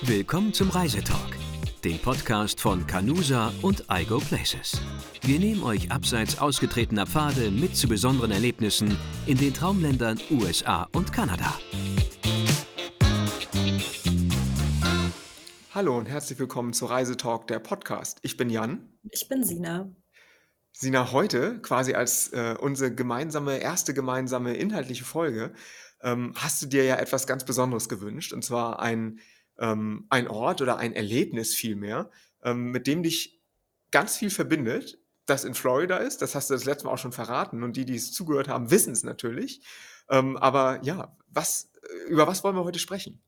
Willkommen zum Reisetalk, dem Podcast von Canusa und iGo Places. Wir nehmen euch abseits ausgetretener Pfade mit zu besonderen Erlebnissen in den Traumländern USA und Kanada. Hallo und herzlich willkommen zu Reisetalk, der Podcast. Ich bin Jan. Ich bin Sina. Sina, heute quasi als unsere erste gemeinsame inhaltliche Folge, hast du dir ja etwas ganz Besonderes gewünscht, und zwar ein Ort oder ein Erlebnis vielmehr, mit dem dich ganz viel verbindet, das in Florida ist. Das hast du das letzte Mal auch schon verraten, und die es zugehört haben, wissen es natürlich. Aber ja, über was wollen wir heute sprechen?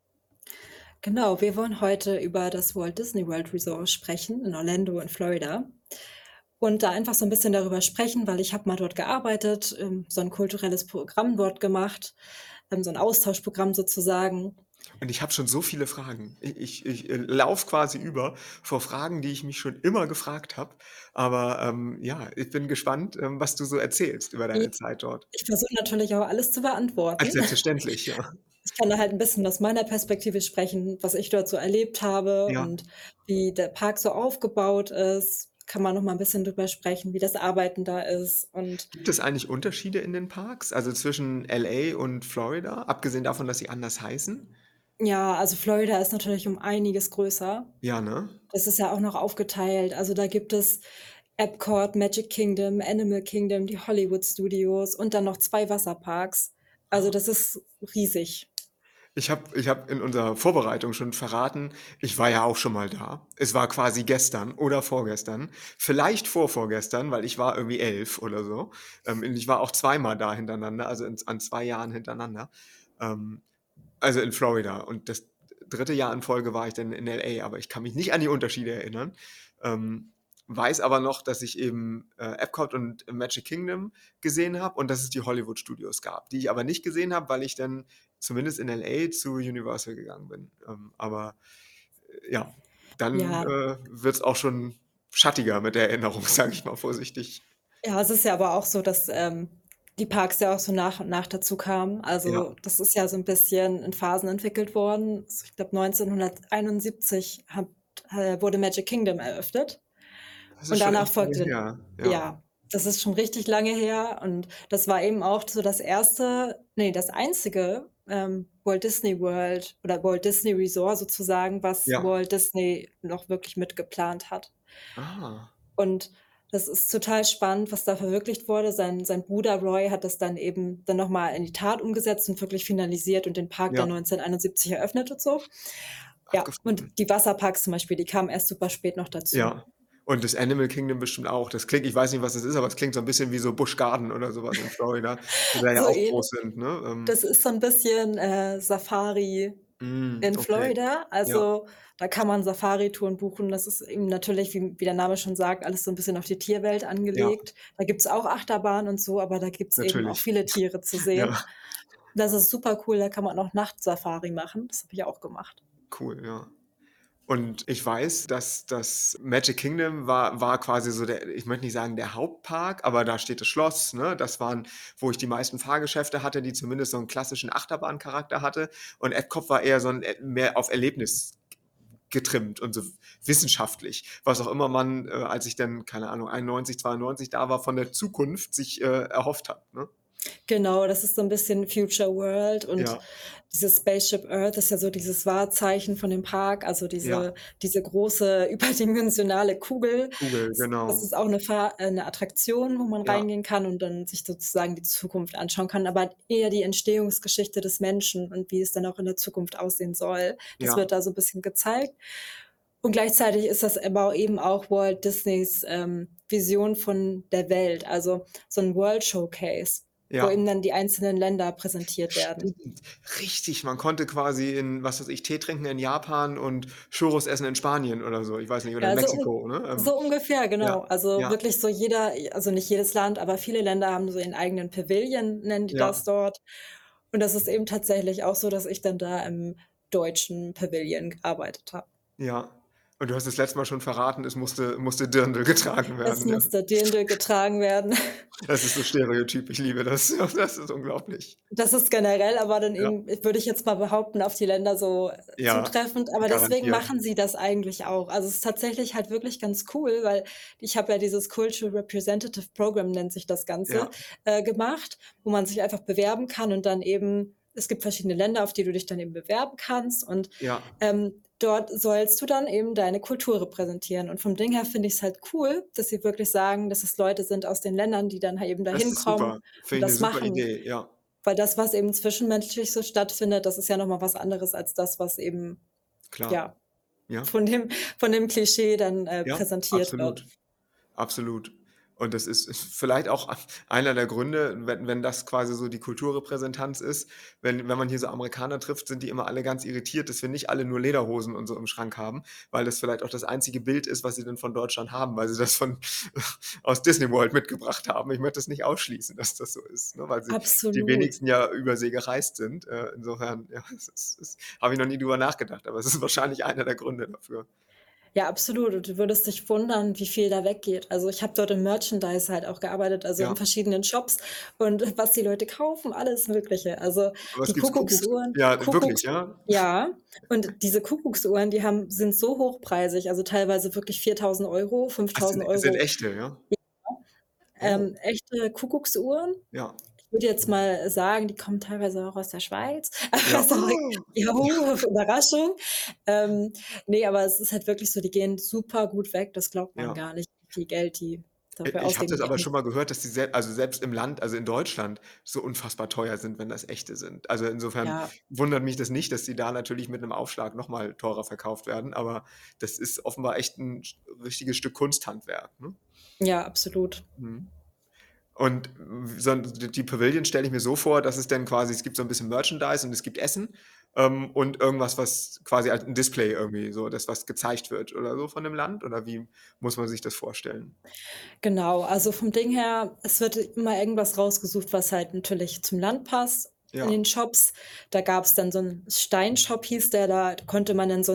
Genau, wir wollen heute über das Walt Disney World Resort sprechen in Orlando in Florida und da einfach so ein bisschen darüber sprechen, weil ich habe mal dort gearbeitet, so ein kulturelles Programm dort gemacht, so ein Austauschprogramm sozusagen. Und ich habe schon so viele Fragen. Ich laufe quasi über vor Fragen, die ich mich schon immer gefragt habe. Aber ja, ich bin gespannt, was du so erzählst über Ja, deine Zeit dort. ich versuche natürlich auch alles zu Als beantworten. selbstverständlich, ja. Ich kann da halt ein bisschen aus meiner Perspektive sprechen, was ich dort so erlebt habe Ja. und wie der Park so aufgebaut ist. Kann man noch mal 'n bisschen drüber sprechen, wie das Arbeiten da ist und Gibt es eigentlich Unterschiede in den Parks, also zwischen LA und Florida, abgesehen davon, dass sie anders heißen? ja, also Florida ist natürlich um einiges größer. Ja, ne? Das ist ja auch noch aufgeteilt. Also, da gibt es Epcot, Magic Kingdom, Animal Kingdom, die Hollywood Studios und dann noch 2 Wasserparks. Also, das ist riesig. Ich hab in unserer Vorbereitung schon verraten, ich war ja auch schon mal da. Es war quasi gestern oder vorgestern, vielleicht vorvorgestern, weil ich war irgendwie 11 oder so. Und ich war auch zweimal da hintereinander, also an 2 Jahren hintereinander, ähm, also in Florida. Und das dritte Jahr in Folge war ich dann in LA, aber ich kann mich nicht an die Unterschiede erinnern. Ähm, Weiß aber noch, dass ich eben Epcot und Magic Kingdom gesehen habe und dass es die Hollywood Studios gab, die ich aber nicht gesehen habe, weil ich dann zumindest in LA zu Universal gegangen bin. Aber ja, dann Ja. wird es auch schon schattiger mit der Erinnerung, sage ich mal vorsichtig. Ja, es ist ja aber auch so, dass, die Parks ja auch so nach und nach dazu kamen. Ja, Also, das ist ja so 'n bisschen in Phasen entwickelt worden. Also, ich glaube 1971 wurde Magic Kingdom eröffnet das ist und schon danach echt lange folgte her. Ja. ja, das ist schon richtig lange her und das war eben auch so das einzige, Walt Disney World oder Walt Disney Resort sozusagen, was Ja. Walt Disney noch wirklich mitgeplant hat. Ah, Und das ist total spannend, was da verwirklicht wurde. Sein Bruder Roy hat das dann noch mal in die Tat umgesetzt und wirklich finalisiert und den Park ja, dann 1971 eröffnet und so. Ja, und abgefahren. die Wasserparks zum Beispiel, die kamen erst super spät noch dazu. Ja. Und das Animal Kingdom bestimmt auch. Das klingt, ich weiß nicht, was das ist, aber es klingt so 'n bisschen wie so Busch Garden oder so was in Florida, die da ja So auch ähnlich. groß sind, ne? Das ist so 'n bisschen, Safari in Okay. Florida. Ja, Also, da kann man Safaritouren buchen. Das ist eben natürlich, wie der Name schon sagt, alles so 'n bisschen auf die Tierwelt ja, angelegt. Da gibt's auch Achterbahnen und so, aber da gibt's eben auch natürlich. viele Tiere zu sehen. Ja, Das ist super cool, da kann man auch Nachtsafari machen. Das habe ich auch gemacht. cool, ja. Und ich weiß, dass das Magic Kingdom war quasi so der, ich möchte nicht sagen der Hauptpark, aber da steht das Schloss, ne? Das waren, wo ich die meisten Fahrgeschäfte hatte, die zumindest so 'n klassischen Achterbahncharakter hatte. Und Epcot war eher so 'n mehr auf Erlebnis getrimmt und so wissenschaftlich, was auch immer man, als ich dann, keine Ahnung, 91, 92 da war, von der Zukunft sich erhofft hat, ne? Genau, das ist so 'n bisschen Future World und Ja, dieses Spaceship Earth ist ja so dieses Wahrzeichen von dem Park, also ja, diese große überdimensionale Kugel. Kugel, Das genau. ist auch 'ne Attraktion, wo man Ja, reingehen kann und dann sich sozusagen die Zukunft anschauen kann, aber eher die Entstehungsgeschichte des Menschen und wie es dann auch in der Zukunft aussehen soll. Das ja, wird da so 'n bisschen gezeigt. Und gleichzeitig ist das aber eben auch Walt Disneys, Vision von der Welt, also so 'n World Showcase, wo ja. eben dann die einzelnen Länder präsentiert werden. Stimmt, richtig. Man konnte quasi in, was weiß ich, Tee trinken in Japan und Churros essen in Spanien oder so. Ich weiß nicht, oder in Ja, Mexiko, ne? so ungefähr, Ja, genau. Also ja, wirklich so also nicht jedes Land, aber viele Länder haben so ihren eigenen Pavilion, nennen die ja, das dort. Und das ist eben tatsächlich auch so, dass ich dann da im deutschen Pavilion gearbeitet habe. ja. Und du hast das letzte Mal schon verraten, es musste Dirndl getragen Es werden, ja. musste Dirndl getragen werden. Das ist so Stereotyp, ich liebe das. Das ist unglaublich. Das ist generell aber dann Ja, eben, würde ich jetzt mal behaupten, auf die Länder so ja, zutreffend, aber deswegen garantiert. machen sie das eigentlich auch. Also, es ist tatsächlich halt wirklich ganz cool, weil ich habe ja dieses Cultural Representative Program, nennt sich das Ganze, Ja, gemacht, wo man sich einfach bewerben kann und dann eben es gibt verschiedene Länder, auf die du dich dann eben bewerben kannst und, ja. dort sollst du dann eben deine Kultur repräsentieren. Und vom Ding her finde ich's halt cool, dass sie wirklich sagen, dass es Leute sind aus den Ländern, die dann halt eben Das dahin ist kommen super. und Finde ich 'ne das super machen. Idee, ja, Weil das, was eben zwischenmenschlich so stattfindet, das ist ja noch mal was anderes als das, was eben, klar. ja, Ja, von dem Klischee dann, ja, präsentiert wird. absolut. Absolut. Und das ist vielleicht auch einer der Gründe, wenn das quasi so die Kulturrepräsentanz ist. Wenn man hier so Amerikaner trifft, sind die immer alle ganz irritiert, dass wir nicht alle nur Lederhosen und so im Schrank haben, weil das vielleicht auch das einzige Bild ist, was sie dann von Deutschland haben, weil sie das von aus Disney World mitgebracht haben. Ich möchte das nicht ausschließen, dass das so ist, ne, weil sie die Absolut. wenigsten ja über See gereist sind. Insofern, ja, das habe ich noch nie drüber nachgedacht, aber es ist wahrscheinlich einer der Gründe dafür. Ja, absolut. Und du würdest dich wundern, wie viel da weggeht. Also, ich habe dort im Merchandise halt auch gearbeitet, also in Ja, verschiedenen Shops und was die Leute kaufen, alles Mögliche. Also, aber es die gibt Kuckucks Kuckucksuhren ja, wirklich, ja? ja, und diese Kuckucksuhren, sind so hochpreisig, also teilweise wirklich 4.000 €, Ach, sind 5.000 sind €. echte, ja? Oh, Echte Kuckucksuhren. ja. Ich würde jetzt mal sagen, die kommen teilweise auch aus der Schweiz. Ja. Also, Oh, ja, Überraschung. Ähm, ne, aber es ist halt wirklich so, die gehen super gut weg. Das glaubt man ja. gar nicht, wie viel Geld die dafür Ich habe ausgeben. das Die aber haben schon mal gehört, dass die also selbst im Land, also in Deutschland, so unfassbar teuer sind, wenn das echte sind. Also insofern ja, wundert mich das nicht, dass die da natürlich mit 'nem Aufschlag noch mal teurer verkauft werden, aber das ist offenbar echt 'n richtiges Stück Kunsthandwerk, ne? ja, absolut. Mhm. Und die Pavilions stelle ich mir so vor, dass es dann quasi es gibt so 'n bisschen Merchandise und es gibt Essen, und irgendwas, was quasi als 'n Display irgendwie so das, was gezeigt wird oder so von dem Land? Oder wie muss man sich das vorstellen? Genau, also vom Ding her, es wird immer irgendwas rausgesucht, was halt natürlich zum Land passt in Ja. den Shops. Da gab's dann so 'n Steinshop hieß der, da konnte man dann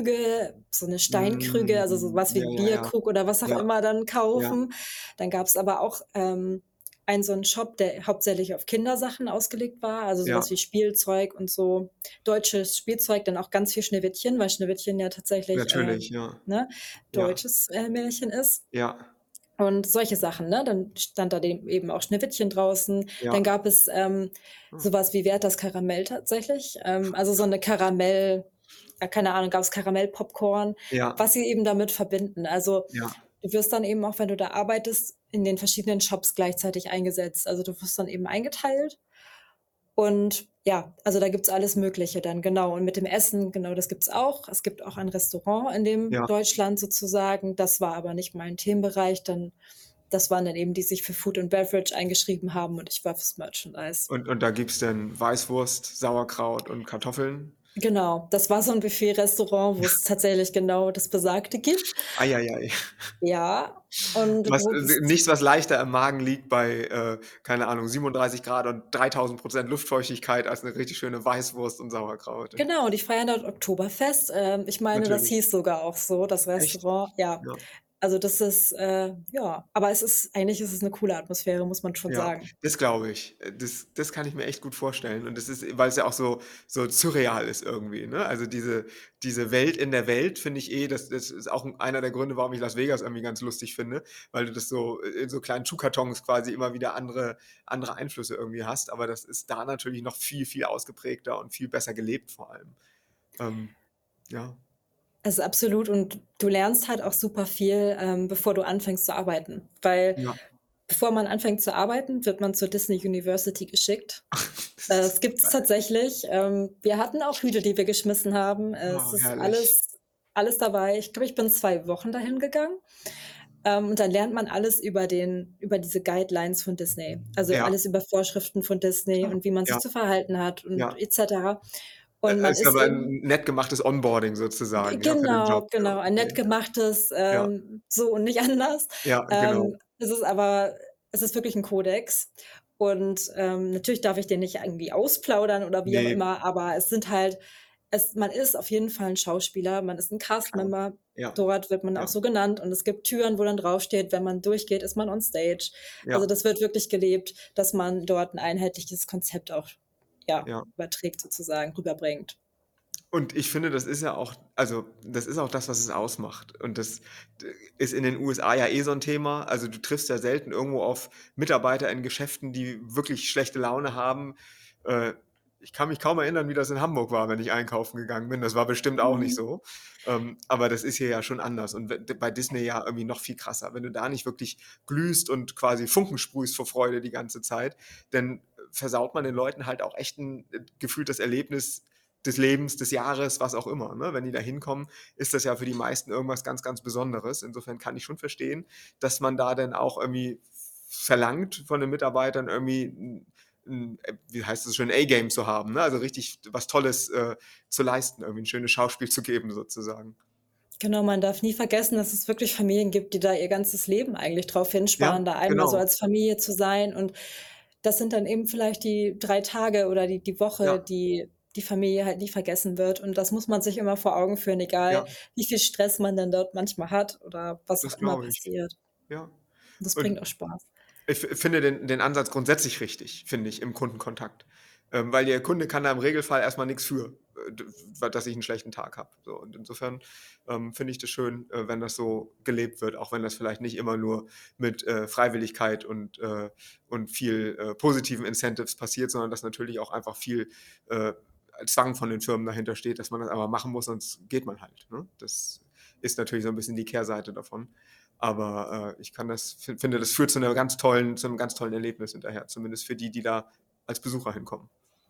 so 'ne Steinkrüge, also so was wie Ja, ja, ja. Bierkrug oder was auch Ja, immer dann ja, kaufen. Dann gab's aber auch, einen so 'n Shop, der hauptsächlich auf Kindersachen ausgelegt war, also so ja, was wie Spielzeug und so deutsches Spielzeug, dann auch ganz viel Schneewittchen, weil Schneewittchen ja tatsächlich, natürlich, ja. ne, Ja, deutsches, Märchen ist. ja, Und solche Sachen, ne? Dann stand da dem eben auch Schneewittchen draußen. Dann ja. gab es, Hm. so was wie „Wer hat das Karamell?" tatsächlich. Also so 'ne Karamell ja, keine Ahnung, gab's Karamell-Popcorn, Ja, was sie eben damit verbinden. Also, ja. du wirst dann eben auch, wenn du da arbeitest, in den verschiedenen Shops gleichzeitig eingesetzt. Also, du wirst dann eben eingeteilt und ja, also da gibt's alles Mögliche dann, genau. Und mit dem Essen, genau, das gibt's auch. Es gibt auch ein Restaurant in dem Ja. Deutschland sozusagen. Das war aber nicht mein Themenbereich. Das waren dann eben, die sich für Food and Beverage eingeschrieben haben und ich war fürs Merchandise. Und da gibt's dann Weißwurst, Sauerkraut und Kartoffeln? Genau, das war so 'n Buffet-Restaurant, wo es tatsächlich genau das Besagte gibt. Ei, ei, ei. Ja, und Was wo es nichts, was leichter im Magen liegt bei, keine Ahnung, 37 Grad und 3.000 Luftfeuchtigkeit als 'ne richtig schöne Weißwurst und Sauerkraut. genau, die feiern dort Oktoberfest. Ich meine, das Natürlich. hieß sogar auch so, das Echt? Restaurant, ja. Ja. Also, das ist, ja, aber eigentlich ist es 'ne coole Atmosphäre, muss man schon Ja, sagen. das glaube ich. Das kann ich mir echt gut vorstellen und das ist weil es ja auch so surreal ist irgendwie, ne? Also, diese Welt in der Welt finde ich das ist auch einer der Gründe, warum ich Las Vegas irgendwie ganz lustig finde, weil du das so in so kleinen Schuhkartons quasi immer wieder andere Einflüsse irgendwie hast, aber das ist da natürlich noch viel, viel ausgeprägter und viel besser gelebt vor allem. Ähm, ja, Also, absolut und du lernst halt auch super viel, bevor du anfängst zu arbeiten, weil ja. bevor man anfängt zu arbeiten, wird man zur Disney University geschickt. Das ist Es gibt's tatsächlich. Wir hatten auch Hüte, die wir geschmissen haben. Es oh, ist herrlich. alles dabei. Ich glaube, ich bin 2 Wochen dahin gegangen, und dann lernt man alles über diese Guidelines von Disney. Also, Ja, alles über Vorschriften von Disney klar. und wie man sich Ja, zu verhalten hat und ja. et cetera. Und man Ist ist aber eben 'n nett gemachtes Onboarding sozusagen, ja, für den genau, Job genau, ein nett irgendwie. gemachtes, Ja, so und nicht anders. ja, genau. Es ist aber es ist wirklich 'n Kodex und, natürlich darf ich den nicht irgendwie ausplaudern oder wie auch Ne, immer, aber es sind halt man ist auf jeden Fall ein Schauspieler, man ist ein Klar. Cast-Member, Ja, dort wird man auch ja, so genannt und es gibt Türen, wo dann draufsteht, wenn man durchgeht, ist man on stage. Also, ja, das wird wirklich gelebt, dass man dort ein einheitliches Konzept auch, ja, ja. überträgt sozusagen, rüberbringt. Und ich finde, das ist ja auch also, das ist auch das, was es ausmacht. Und das ist in den USA ja eh so 'n Thema. Also, du triffst ja selten irgendwo auf Mitarbeiter in Geschäften, die wirklich schlechte Laune haben. Äh, Ich kann mich kaum erinnern, wie das in Hamburg war, wenn ich einkaufen gegangen bin. Das war bestimmt auch nicht Mhm. so. Aber das ist hier ja schon anders und bei Disney ja irgendwie noch viel krasser. Wenn du da nicht wirklich glühst und quasi Funken sprühst vor Freude die ganze Zeit, dann versaut man den Leuten halt auch echt 'n gefühlt das Erlebnis des Lebens, des Jahres, was auch immer, ne? Wenn die da hinkommen, ist das ja für die meisten irgendwas ganz, ganz Besonderes. Insofern kann ich schon verstehen, dass man da dann auch irgendwie verlangt von den Mitarbeitern irgendwie 'n wie heißt es so schön, A-Game zu haben, ne? Also richtig was Tolles, zu leisten, irgendwie 'n schönes Schauspiel zu geben sozusagen. Genau, man darf nie vergessen, dass es wirklich Familien gibt, die da ihr ganzes Leben eigentlich drauf Ja, hinsparen, da einmal so genau. als Familie zu sein. Und das sind dann eben vielleicht die 3 Tage oder die Woche, Ja, die die Familie halt nie vergessen wird. Und das muss man sich immer vor Augen führen, egal ja, wie viel Stress man dann dort manchmal hat oder was auch das immer glaube ich. passiert. Ja. Und das bringt Und auch Spaß. ich finde den Ansatz grundsätzlich richtig, finde ich, im Kundenkontakt. Weil der Kunde kann da im Regelfall erst mal nix für, d dass ich 'n schlechten Tag habe. So, und insofern, finde ich das schön, wenn das so gelebt wird, auch wenn das vielleicht nicht immer nur mit, Freiwilligkeit und viel, positiven Incentives passiert, sondern dass natürlich auch einfach viel, äh, Zwang von den Firmen dahinter steht, dass man das aber machen muss, sonst geht man halt, ne? Das ist natürlich so 'n bisschen die Kehrseite davon. Aber, ich kann das finde, das führt zu 'nem ganz tollen Erlebnis hinterher, zumindest für die, die da als Besucher hinkommen.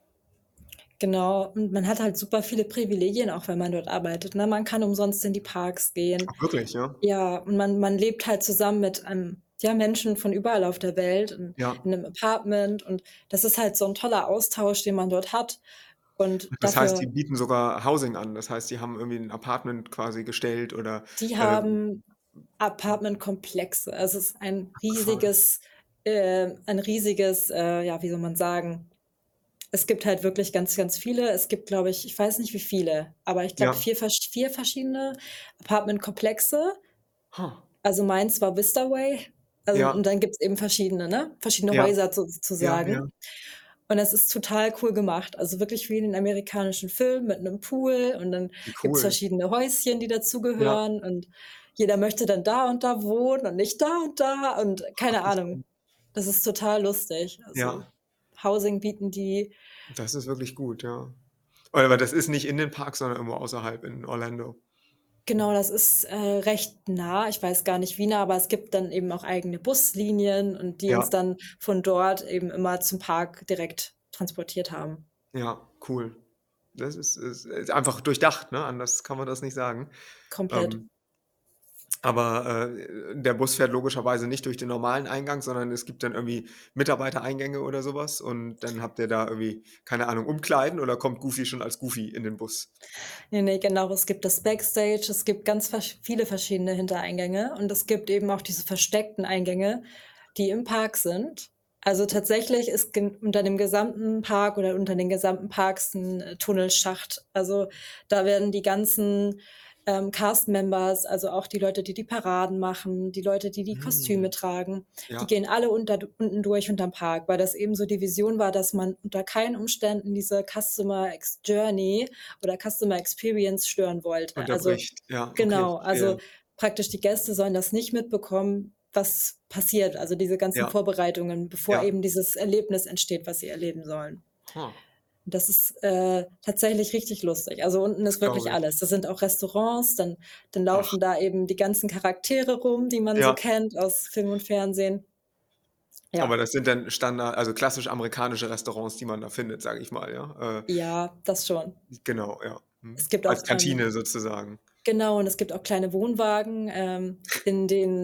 Genau, und man hat halt super viele Privilegien, auch wenn man dort arbeitet, ne? Man kann umsonst in die Parks gehen. Ach wirklich, ja? Ja, und man lebt halt zusammen mit, ja, Menschen von überall auf der Welt Ja. in 'nem Apartment und das ist halt so 'n toller Austausch, den man dort hat und Das heißt, die dafür bieten sogar Housing an. Das heißt, die haben irgendwie 'n Apartment quasi gestellt oder, die ähm haben Apartmentkomplexe. Also, es ist abgefahren. ein riesiges, ja, wie soll man sagen? Es gibt halt wirklich ganz, ganz viele. Es gibt, glaube ich, ich weiß nicht, wie viele, aber ich glaube Ja. 4 verschiedene Apartmentkomplexe. Ha. Also, meins war Vistaway. Also, Ja, und dann gibt's eben verschiedene, ne? Verschiedene ja, Häuser ja, ja. sozusagen. Und das ist total cool gemacht. Also, wirklich wie in den amerikanischen Filmen mit 'nem Pool und dann Wie gibt's cool. verschiedene Häuschen, die Ja, dazugehören und jeder möchte dann da und da wohnen und nicht da und da und keine Ahnung. abgefahren. Das ist total lustig. Also, Ja, Housing bieten die. das ist wirklich gut, ja. Aber das ist nicht in den Parks, sondern irgendwo außerhalb in Orlando. Genau, das ist, recht nah. Ich weiß gar nicht wie nah, aber es gibt dann eben auch eigene Buslinien und die uns Ja, dann von dort eben immer zum Park direkt transportiert haben. ja, cool. Das ist einfach durchdacht, ne? Anders kann man das nicht sagen. Komplett. Ähm, aber, der Bus fährt logischerweise nicht durch den normalen Eingang, sondern es gibt dann irgendwie Mitarbeitereingänge oder so was und dann habt ihr da irgendwie, keine Ahnung, Umkleiden oder kommt Goofy schon als Goofy in den Bus? Ne, ne, genau, es gibt das Backstage, es gibt ganz viele verschiedene Hintereingänge und es gibt eben auch diese versteckten Eingänge, die im Park sind. Also, tatsächlich ist gen unter dem gesamten Park oder unter den gesamten Parks 'n, Tunnelschacht. Also, da werden die ganzen, Cast-Members, also auch die Leute, die die Paraden machen, die Leute, die die Kostüme Hm, tragen, die ja. gehen alle unten durch unterm Park, weil das eben so die Vision war, dass man unter keinen Umständen diese Customer Ex Journey oder Customer Experience stören wollte. Also, Unterbricht. Ja, okay, genau, verstehe. also praktisch die Gäste sollen das nicht mitbekommen, was passiert, also diese ganzen Ja, Vorbereitungen, bevor ja. eben dieses Erlebnis entsteht, was sie erleben sollen. Ha, Das ist, tatsächlich richtig lustig. Also, unten das ist wirklich glaube ich. alles. Das sind auch Restaurants, dann Ach, laufen da eben die ganzen Charaktere rum, die man so ja. kennt aus Film und Fernsehen. Aber Ja, das sind dann also klassisch amerikanische Restaurants, die man da findet, sage ich mal, ja? ja, das schon. Genau, ja. Mhm. Es gibt auch, Als Kantine sozusagen. genau, und es gibt auch kleine Wohnwagen, in den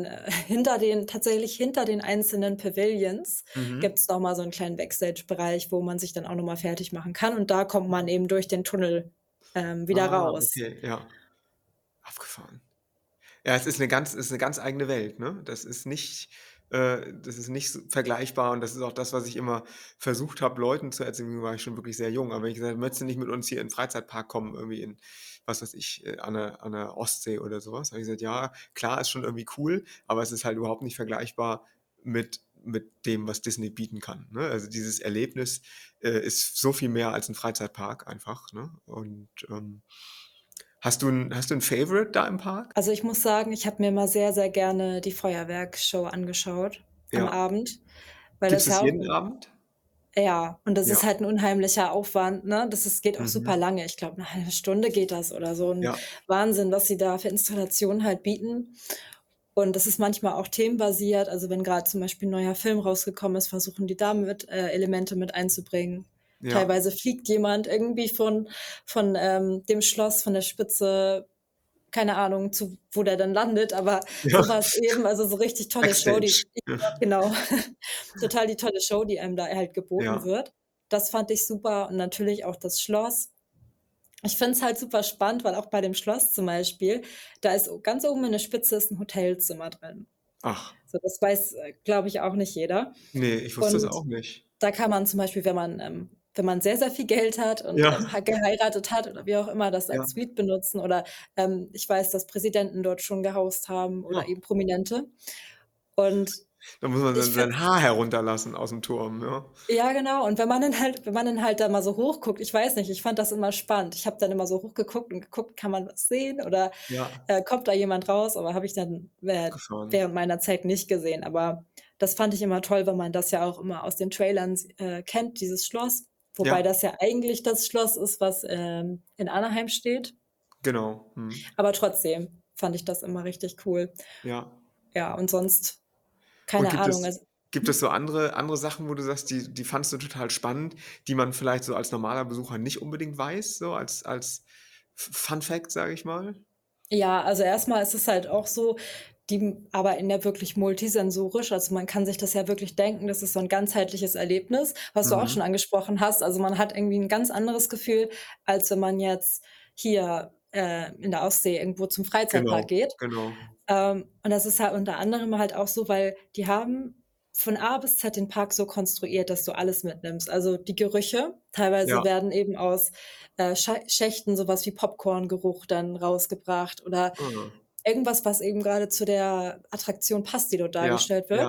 hinter den einzelnen Pavilions Mhm. gibt's noch mal so 'n kleinen Backstage-Bereich, wo man sich dann auch noch mal fertig machen kann und da kommt man eben durch den Tunnel, wieder Ah, raus. okay, ja. Abgefahren. Ja, es ist 'ne ganz eigene Welt, ne? Das ist nicht Das ist nicht vergleichbar und das ist auch das, was ich immer versucht habe, Leuten zu erzählen. Deswegen war ich schon wirklich sehr jung. Aber wenn ich gesagt habe: „Möchtest du nicht mit uns hier in 'n Freizeitpark kommen, irgendwie in, was weiß ich, an der Ostsee oder sowas?" Habe ich gesagt: „Ja, klar, ist schon irgendwie cool, aber es ist halt überhaupt nicht vergleichbar mit dem, was Disney bieten kann", ne? Also, dieses Erlebnis, ist so viel mehr als ein Freizeitpark einfach, ne? Und, hast du 'n Favorite da im Park? Also, ich muss sagen, ich habe mir immer sehr, sehr gerne die Feuerwerksshow angeschaut am Ja. Abend, weil Gibt's das es ja auch jeden Abend? ja, und das Ja. ist halt 'n unheimlicher Aufwand, ne? Geht auch super Mhm. lange. Ich glaube, 'ne halbe Stunde geht das oder so. 'N Ja. Wahnsinn, was sie da für Installationen halt bieten. Und das ist manchmal auch themenbasiert. Also, wenn grad zum Beispiel 'n neuer Film rausgekommen ist, versuchen die da Elemente mit einzubringen. Ja. Teilweise fliegt jemand irgendwie von dem Schloss, von der Spitze, keine Ahnung, zu wo der dann landet, aber Ja. so was eben, also so richtig tolle Show, Backstage. die Ja. ja, genau. Total die tolle Show, die einem da halt geboten Ja. wird. Das fand ich super und natürlich auch das Schloss. Ich finde es halt super spannend, weil auch bei dem Schloss zum Beispiel, da ist ganz oben in der Spitze ist 'n Hotelzimmer drin. Ach, So, das weiß, glaube ich, auch nicht jeder. ne, ich wusste das Und auch nicht. da kann man zum Beispiel, wenn man sehr, sehr viel Geld hat und, Ja, geheiratet hat oder wie auch immer, das ja. als Suite benutzen oder, ich weiß, dass Präsidenten dort schon gehaust haben oder Oh, eben Prominente. Und da muss man ich finde sein Haar herunterlassen aus'm Turm, ja. ja, genau. Und wenn man dann halt da mal so hochguckt, ich weiß nicht, ich fand das immer spannend. Ich habe dann immer so hochgeguckt und geguckt, kann man was sehen oder, Ja, kommt da jemand raus? Aber habe ich dann abgefahren. während meiner Zeit nicht gesehen. Aber das fand ich immer toll, weil man das ja auch immer aus den Trailern kennt, dieses Schloss. Wobei Ja, das ja eigentlich das Schloss ist, was, in Anaheim steht. genau. Mhm. Aber trotzdem fand ich das immer richtig cool. Ja. Ja, und sonst Und keine Ahnung, also gibt es so andere Sachen, wo du sagst, die fandst du total spannend, die man vielleicht so als normaler Besucher nicht unbedingt weiß, so als Fun Fact, sage ich mal? ja, also erstmal ist es halt auch so, die arbeiten ja wirklich multisensorisch. Also, man kann sich das ja wirklich denken, das ist so 'n ganzheitliches Erlebnis, was du auch schon Mhm. angesprochen hast. Also, man hat irgendwie 'n ganz anderes Gefühl, als wenn man jetzt hier, in der Ostsee irgendwo zum Freizeitpark Genau, geht. genau. Und das ist halt unter anderem halt auch so, weil die haben von A bis Z den Park so konstruiert, dass du alles mitnimmst. Also, die Gerüche, teilweise Ja. werden eben aus, Schächten so was wie Popcorngeruch dann rausgebracht oder Ah. irgendwas, was eben grade zu der Attraktion passt, die dort Ja, dargestellt ja, wird,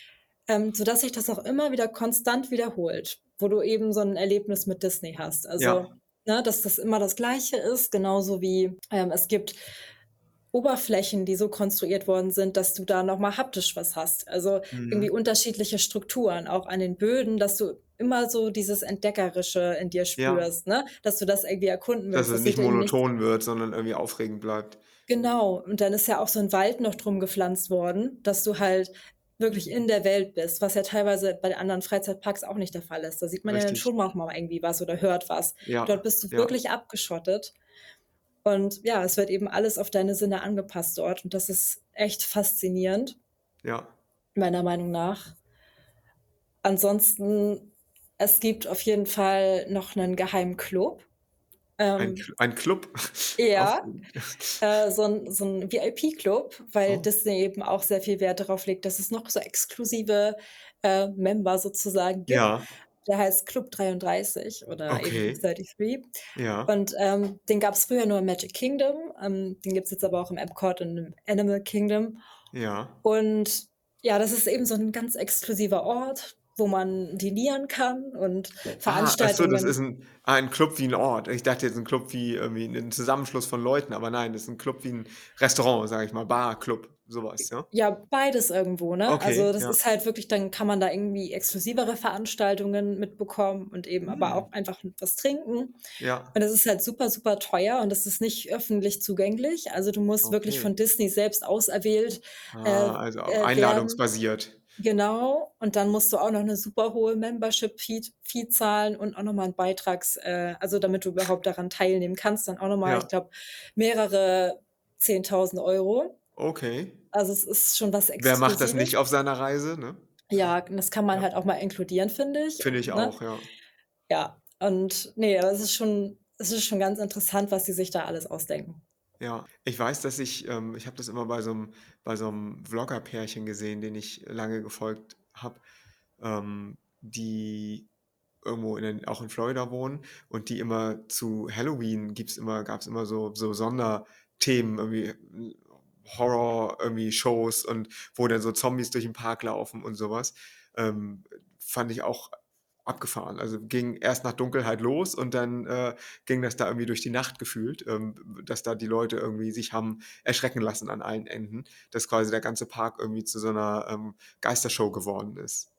sodass sich das auch immer wieder konstant wiederholt, wo du eben so 'n Erlebnis mit Disney hast. ja. Also, ne, dass das immer das Gleiche ist, genauso wie, es gibt Oberflächen, die so konstruiert worden sind, dass du da noch mal haptisch was hast. Also, irgendwie Mhm. unterschiedliche Strukturen, auch an den Böden, dass du immer so dieses Entdeckerische in dir Ja, spürst, ne? Dass du das irgendwie erkunden dass willst. es Das nicht sieht eben nicht monoton wird, sondern irgendwie aufregend bleibt. genau. Und dann ist ja auch so 'n Wald noch drum gepflanzt worden, dass du halt wirklich in der Welt bist, was ja teilweise bei anderen Freizeitparks auch nicht der Fall ist. Da sieht man ja dann Richtig. schon manchmal irgendwie was oder hört was. Dort Ja, bist du ja, wirklich abgeschottet. Und ja, es wird eben alles auf deine Sinne angepasst dort und das ist echt faszinierend, ja. meiner Meinung nach. Ansonsten, es gibt auf jeden Fall noch 'nen geheimen Club. Ähm, Ein Club. ja, Aufregend. so 'n VIP-Club, weil Oh, Disney eben auch sehr viel Wert darauf legt, dass es noch so exklusive, Member sozusagen gibt. ja, Der heißt Club 33 oder eben okay. 33. Ja, Und, den gab's früher nur im Magic Kingdom, den gibt's jetzt aber auch im Epcot und im Animal Kingdom. ja. Und ja, das ist eben so 'n ganz exklusiver Ort, wo man dinieren kann und Ach so, das ist Veranstaltungen 'n Club wie 'n Ort. Ich dachte jetzt 'n Club wie irgendwie 'nen Zusammenschluss von Leuten, aber nein, das ist 'n Club wie 'n Restaurant, sage ich mal, Bar, Club, so was, ja? ja, beides irgendwo, ne? Okay, Also, das ja. ist halt wirklich dann kann man da irgendwie exklusivere Veranstaltungen mitbekommen und eben aber Mhm. auch einfach was trinken. Ja, Und das ist halt super, super teuer und das ist nicht öffentlich zugänglich. Also, du musst wirklich okay. von Disney selbst auserwählt, Ah, also werden. einladungsbasiert. Genau, und dann musst du auch noch 'ne super hohe Membership-Fee zahlen und auch noch mal 'n also, damit du überhaupt daran teilnehmen kannst, dann auch noch mal, ich Ja, glaube, mehrere 10.000 €. okay. Also, es ist schon was Wer macht das Exklusives. nicht auf seiner Reise, ne? Ja, und das kann man Ja, halt auch mal inkludieren, finde ich, finde ich ne? auch, ja. Ja, und ne, aber es ist schon ganz interessant, was die sich da alles ausdenken. Ja. Ich weiß, dass ich habe das immer bei so 'm Vlogger-Pärchen gesehen, den ich lange gefolgt habe, die irgendwo auch in Florida wohnen und die immer zu Halloween gab's immer so Sonderthemen, irgendwie Horror irgendwie Shows und wo dann so Zombies durch den Park laufen und sowas. Fand ich auch abgefahren. Also, ging erst nach Dunkelheit los und dann, ging das da irgendwie durch die Nacht gefühlt, dass da die Leute irgendwie sich haben erschrecken lassen an allen Enden, dass quasi der ganze Park irgendwie zu so 'ner, Geistershow geworden ist.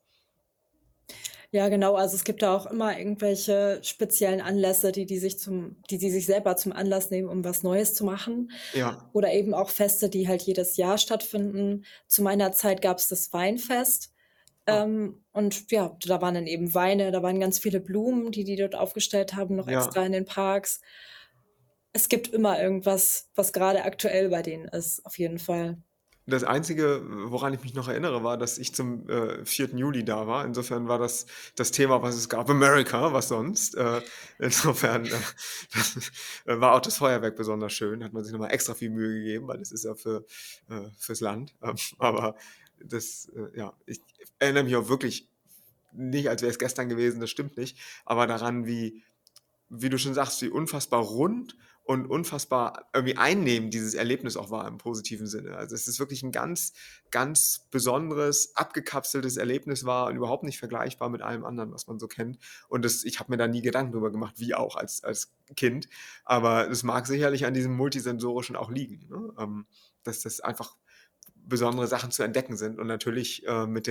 Ja, genau, also es gibt da auch immer irgendwelche speziellen Anlässe, die die sich selber zum Anlass nehmen, um was Neues zu machen. Ja. Oder eben auch Feste, die halt jedes Jahr stattfinden. Zu meiner Zeit gab's das Weinfest, Ah, und ja, da waren dann eben Weine, da waren ganz viele Blumen, die dort aufgestellt haben, noch ja. extra in den Parks. Es gibt immer irgendwas, was grade aktuell bei denen ist, auf jeden Fall. Das Einzige, woran ich mich noch erinnere, war, dass ich zum, 4. Juli da war. Insofern war das Thema, was es gab. America, was sonst? Insofern, das war auch das Feuerwerk besonders schön. Hat man sich noch mal extra viel Mühe gegeben, weil das ist ja fürs Land. Aber ja, ich erinnere mich auch wirklich nicht, als wäre es gestern gewesen, das stimmt nicht, aber daran, wie du schon sagst, wie unfassbar rund und unfassbar irgendwie einnehmend dieses Erlebnis auch war im positiven Sinne. Also, es ist wirklich ein ganz, ganz besonderes, abgekapseltes Erlebnis war und überhaupt nicht vergleichbar mit allem anderen, was man so kennt. Und ich habe mir da nie Gedanken drüber gemacht, wie auch als Kind. Aber es mag sicherlich an diesem Multisensorischen auch liegen, ne? Dass das einfach besondere Sachen zu entdecken sind und natürlich,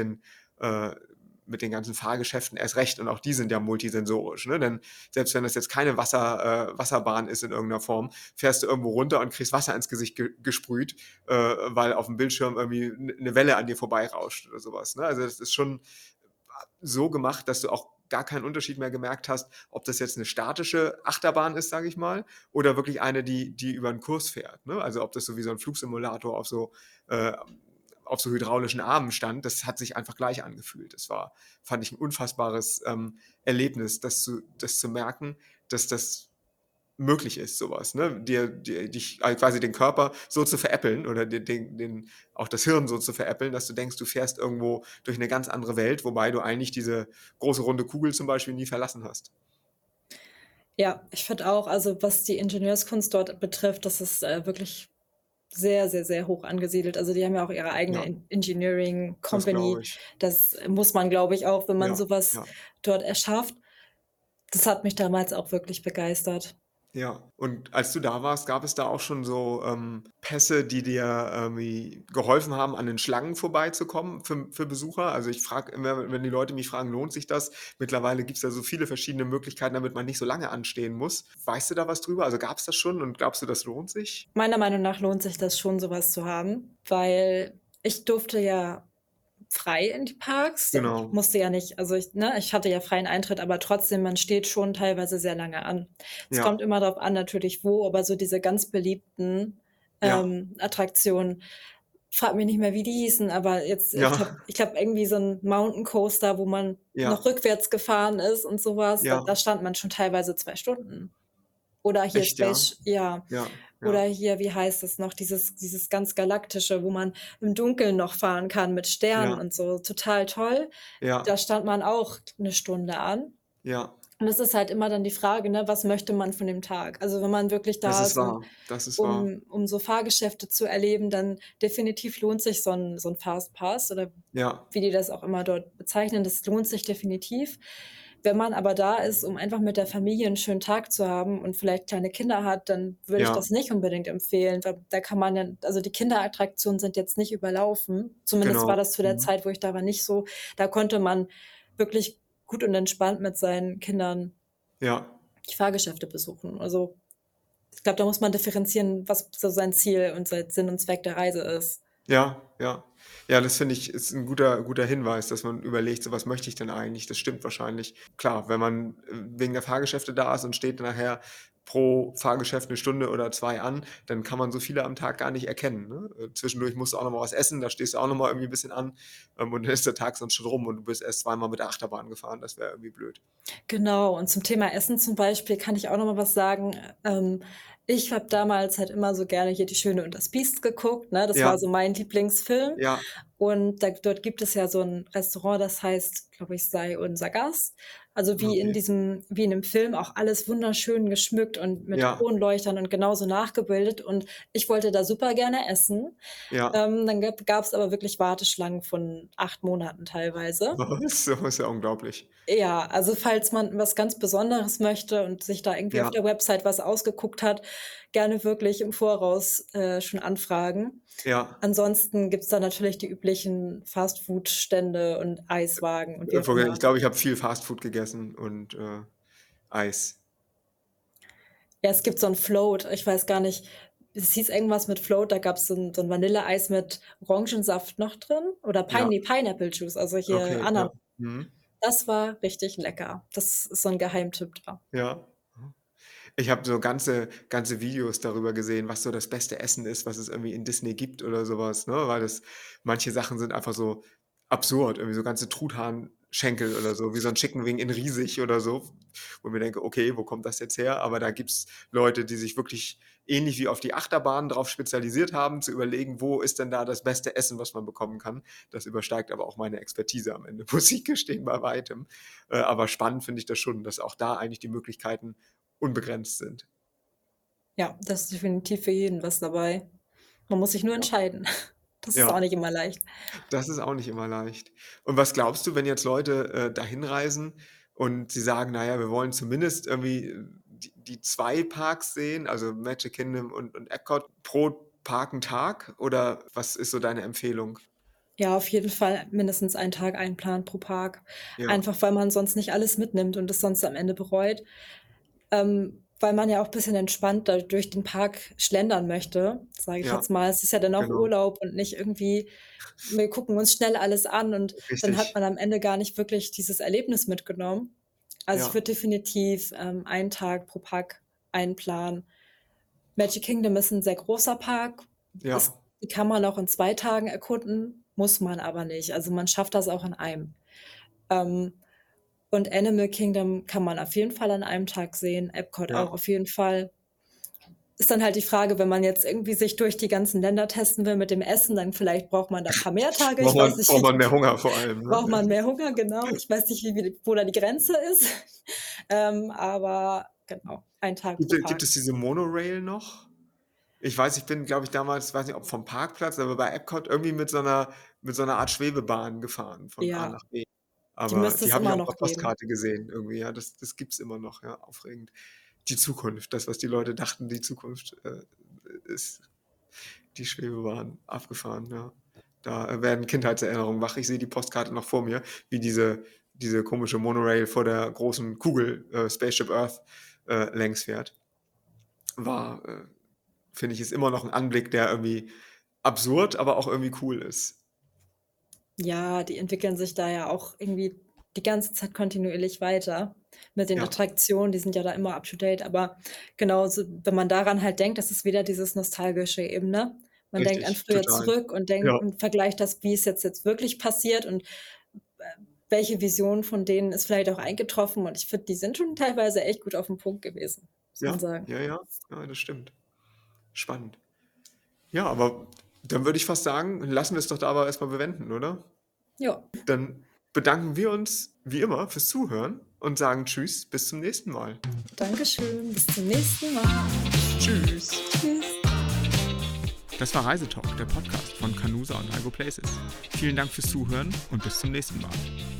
mit den ganzen Fahrgeschäften erst recht und auch die sind ja multisensorisch, ne? Denn selbst wenn das jetzt keine Wasserbahn ist in irgendeiner Form, fährst du irgendwo runter und kriegst Wasser ins Gesicht gesprüht, weil auf dem Bildschirm irgendwie 'ne Welle an dir vorbeirauscht oder sowas, ne? Also, das ist schon so gemacht, dass du auch gar keinen Unterschied mehr gemerkt hast, ob das jetzt 'ne statische Achterbahn ist, sage ich mal, oder wirklich eine, die über 'n Kurs fährt, ne? Also, ob das so wie so 'n Flugsimulator äh, auf so hydraulischen Armen stand, das hat sich einfach gleich angefühlt. Das war fand ich 'n unfassbares, Erlebnis, das zu merken, dass das möglich ist, sowas, ne? Dich quasi den Körper so zu veräppeln oder den auch das Hirn so zu veräppeln, dass du denkst, du fährst irgendwo durch 'ne ganz andere Welt, wobei du eigentlich diese große runde Kugel zum Beispiel nie verlassen hast. Ja, ich finde auch, also was die Ingenieurskunst dort betrifft, das ist, wirklich sehr, sehr, sehr hoch angesiedelt. Also, die haben ja auch ihre eigene Ja, Engineering das glaube Company. ich. Das muss man, glaube ich, auch, wenn man Ja, so was ja. dort erschafft. Das hat mich damals auch wirklich begeistert. Ja, und als du da warst, gab es da auch schon so, Pässe, die dir irgendwie geholfen haben, an den Schlangen vorbeizukommen für Besucher? Also, ich frage immer, wenn die Leute mich fragen: „Lohnt sich das?“ Mittlerweile gibt's da so viele verschiedene Möglichkeiten, damit man nicht so lange anstehen muss. Weißt du da was drüber? Also, gab's das schon und glaubst du, das lohnt sich? Meiner Meinung nach lohnt sich das schon, so was zu haben, weil ich durfte ja frei in die Parks. Ich Genau. musste ja nicht, also ich hatte ja freien Eintritt, aber trotzdem, man steht schon teilweise sehr lange an. Es kommt Ja, immer darauf an natürlich wo, aber so diese ganz beliebten, ja, Attraktionen, frage mich nicht mehr, wie die hießen, aber jetzt ja, ich glaube irgendwie so 'n Mountain Coaster, wo man noch ja, rückwärts gefahren ist und so was, da ja. da stand man schon teilweise 2 Stunden. Oder hier Echt, ja? Space, ja. Ja, Oder ja, hier, wie heißt es noch, dieses ganz Galaktische, wo man im Dunkeln noch fahren kann mit Sternen ja, und so, total toll. Da ja, stand man auch 'ne Stunde an. ja. Und es ist halt immer dann die Frage, ne, was möchte man von dem Tag? Also, wenn man wirklich Das da ist ist, um wahr. Das ist wahr. um so Fahrgeschäfte zu erleben, dann definitiv lohnt sich so 'n Fastpass oder Ja, wie die das auch immer dort bezeichnen. Das lohnt sich definitiv. Wenn man aber da ist, um einfach mit der Familie 'n schönen Tag zu haben und vielleicht kleine Kinder hat, dann würde ich ja, das nicht unbedingt empfehlen, weil da kann man ja, also, die Kinderattraktionen sind jetzt nicht überlaufen. Zumindest war genau. das zu der Mhm. Zeit, wo ich da war, nicht so. Da konnte man wirklich gut und entspannt mit seinen Kindern Ja. die Fahrgeschäfte besuchen. Also, ich glaube, da muss man differenzieren, was so sein Ziel und sein Sinn und Zweck der Reise ist. Ja, ja. Ja, das finde ich, ist ein guter Hinweis, dass man überlegt, so was möchte ich denn eigentlich? Das stimmt wahrscheinlich. Klar, wenn man wegen der Fahrgeschäfte da ist und steht nachher pro Fahrgeschäft 1 Stunde oder 2 an, dann kann man so viele am Tag gar nicht erkennen, ne? Zwischendurch musst du auch noch mal was essen, da stehst du auch noch mal irgendwie 'n bisschen an, und dann ist der Tag sonst schon rum und du bist erst zweimal mit der Achterbahn gefahren. Das wäre irgendwie blöd. Genau, und zum Thema Essen zum Beispiel kann ich auch noch mal was sagen. Ich habe damals halt immer so gerne hier „Die Schöne und das Biest“ geguckt, ne? Das Ja, war so mein Lieblingsfilm. ja, Und dort gibt es ja so 'n Restaurant, das heißt, glaube ich, „Sei unser Gast“. Also, okay. wie in dem Film, auch alles wunderschön geschmückt und mit Ja, Kronleuchtern und genauso nachgebildet. Und ich wollte da super gerne essen. ja. Dann gab's aber wirklich Warteschlangen von 8 Monaten teilweise. Ist ja unglaublich. Ja, also falls man was ganz Besonderes möchte und sich da irgendwie auf Ja, der Website was ausgeguckt hat, gerne wirklich im Voraus, schon anfragen. ja. Ansonsten gibt's da natürlich die üblichen Fastfood-Stände und Eiswagen und wie auch immer. Ich glaube, ich habe viel Fastfood gegessen und, Eis. Ja, es gibt so 'n Float, ich weiß gar nicht, es hieß irgendwas mit Float, da gab's so 'n Vanilleeis mit Orangensaft noch drin oder Ja, Pineapple Juice, also hier okay, Ananas. ja. Mhm. Das war richtig lecker. Das ist so 'n Geheimtipp da. Ja. Ich habe so ganze Videos darüber gesehen, was so das beste Essen ist, was es irgendwie in Disney gibt oder sowas, ne? Weil das manche Sachen sind einfach so absurd, irgendwie so ganze Truthahnschenkel oder so, wie so 'n Chicken Wing in riesig oder so, wo ich mir denke: „Okay, wo kommt das jetzt her?“ Aber da gibt's Leute, die sich wirklich ähnlich wie auf die Achterbahn drauf spezialisiert haben, zu überlegen, wo ist denn da das beste Essen, was man bekommen kann. Das übersteigt aber auch meine Expertise am Ende, muss ich gestehen, bei weitem. Aber spannend finde ich das schon, dass auch da eigentlich die Möglichkeiten unbegrenzt sind. Ja, da ist definitiv für jeden was dabei. Man muss sich nur Ja. entscheiden. Das ist auch Ja, nicht immer leicht. das ist auch nicht immer leicht. Und was glaubst du, wenn jetzt Leute, dahin reisen und sie sagen: „Na ja, wir wollen zumindest irgendwie, die 2 Parks sehen, also Magic Kingdom und Epcot pro Park 'n Tag“, oder was ist so deine Empfehlung? Ja, auf jeden Fall mindestens einen Tag einplanen pro Park. Ja, Einfach, weil man sonst nicht alles mitnimmt und es sonst am Ende bereut. Weil man ja auch bisschen entspannt da durch den Park schlendern möchte, sage ich ja, jetzt mal. Es ist ja dann auch genau. Urlaub und nicht irgendwie, wir gucken uns schnell alles an und dann hat Richtig. man am Ende gar nicht wirklich dieses Erlebnis mitgenommen. Also, ich Ja, würde definitiv, einen Tag pro Park einplanen. Magic Kingdom ist 'n sehr großer Park. ja, Die kann man auch in 2 Tagen erkunden, muss man aber nicht. Also, man schafft das auch in einem. Ähm, und Animal Kingdom kann man auf jeden Fall an einem Tag sehen, Epcot ja. auch auf jeden Fall. Ist dann halt die Frage, wenn man jetzt irgendwie sich durch die ganzen Länder testen will mit dem Essen, dann vielleicht braucht man da paar mehr Tage. Ich weiß nicht, Braucht man wie mehr Hunger vor allem, braucht ne? man mehr Hunger, genau. Ich weiß nicht, wo da die Grenze ist. Aber genau, ein Tag pro Gibt Park. es diese Monorail noch? Ich weiß, ich bin, glaube ich, damals, weiß nicht, ob vom Parkplatz, aber bei Epcot irgendwie mit so 'ner Art Schwebebahn gefahren von A Ja, nach B. die Aber müsste die es habe ich immer auf der noch geben. Postkarte gesehen irgendwie, ja. Das gibt's immer noch, ja, aufregend. Die Zukunft, das, was die Leute dachten, die Zukunft, ist die Schwebebahn. Abgefahren, ja. Da, werden Kindheitserinnerungen wach. Ich sehe die Postkarte noch vor mir, wie diese komische Monorail vor der großen Kugel, Spaceship Earth, längs fährt. War, finde ich, ist immer noch 'n Anblick, der irgendwie absurd, aber auch irgendwie cool ist. Ja, die entwickeln sich da ja auch irgendwie die ganze Zeit kontinuierlich weiter mit den Ja, Attraktionen, die sind ja da immer up to date, aber genauso, wenn man daran halt denkt, das ist wieder dieses Nostalgische eben, ne? Man denkt an richtig, früher total. zurück und Ja, denkt und vergleicht das, wie es jetzt wirklich passiert und, äh, welche Vision von denen ist vielleicht auch eingetroffen und ich finde, die sind schon teilweise echt gut auf 'n Punkt gewesen, muss man ja, sagen. ja, ja, ja, das stimmt. Spannend. Ja, aber dann würde ich fast sagen, lassen wir's doch da aber erst mal bewenden, oder? Ja, Dann bedanken wir uns wie immer fürs Zuhören und sagen Tschüss, bis zum nächsten Mal. danke schön, bis zum nächsten Mal. Tschüss. Tschüss. Das war Reisetalk, der Podcast von Canusa und Igo Places. Vielen Dank fürs Zuhören und bis zum nächsten Mal.